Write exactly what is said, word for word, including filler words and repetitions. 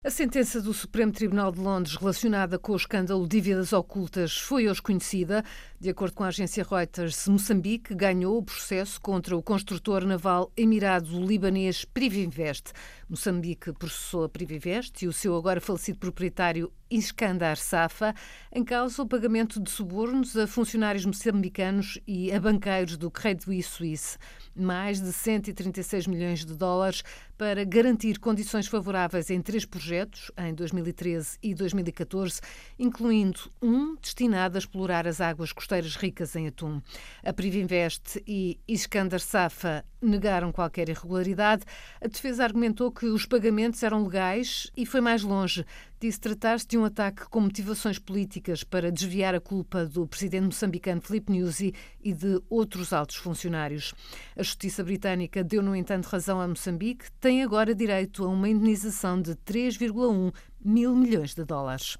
A sentença do Supremo Tribunal de Londres relacionada com o escândalo de dívidas ocultas foi hoje conhecida. De acordo com a agência Reuters, Moçambique ganhou o processo contra o construtor naval emirado-libanês Privinvest. Moçambique processou a Privinvest e o seu agora falecido proprietário Iskandar Safa em causa o pagamento de subornos a funcionários moçambicanos e a banqueiros do Credit Suisse. Mais de cento e trinta e seis milhões de dólares para garantir condições favoráveis em três projetos, em dois mil e treze e dois mil e catorze, incluindo um destinado a explorar as águas costeiras ricas em atum. A Privinvest e Iskandar Safa negaram qualquer irregularidade. A defesa argumentou que os pagamentos eram legais e foi mais longe. Disse tratar-se de um ataque com motivações políticas para desviar a culpa do presidente moçambicano Filipe Nyusi e de outros altos funcionários. A Justiça Britânica deu, no entanto, razão a Moçambique. Tem agora direito a uma indenização de três vírgula um mil milhões de dólares.